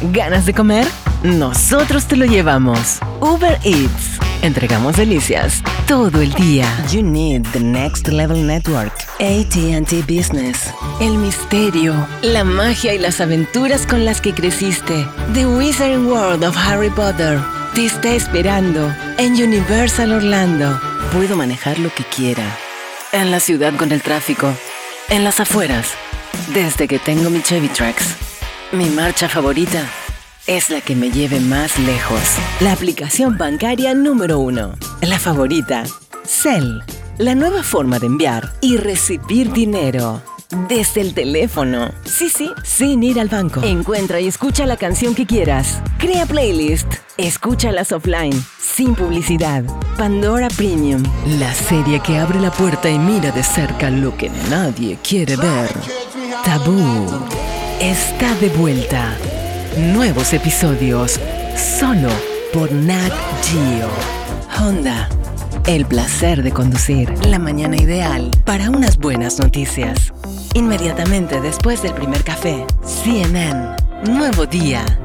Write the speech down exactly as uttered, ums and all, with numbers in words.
¿Ganas de comer? Nosotros te lo llevamos. Uber Eats. Entregamos delicias todo el día. You need the next level network. A T and T Business. El misterio, la magia y las aventuras con las que creciste. The Wizarding World of Harry Potter te está esperando en Universal Orlando. Puedo manejar lo que quiera. En la ciudad con el tráfico. En las afueras. Desde que tengo mi Chevy Trax. Mi marcha favorita es la que me lleve más lejos. La aplicación bancaria número uno. La favorita. Zelle. La nueva forma de enviar y recibir dinero. Desde el teléfono. Sí, sí, sin ir al banco. Encuentra y escucha la canción que quieras. Crea playlist. Escúchalas offline. Sin publicidad. Pandora Premium. La serie que abre la puerta y mira de cerca lo que nadie quiere ver. Tabú. Está de vuelta. Nuevos episodios. Solo por Nat Geo. Honda. El placer de conducir. La mañana ideal para unas buenas noticias. Inmediatamente después del primer café. C N N. Nuevo día.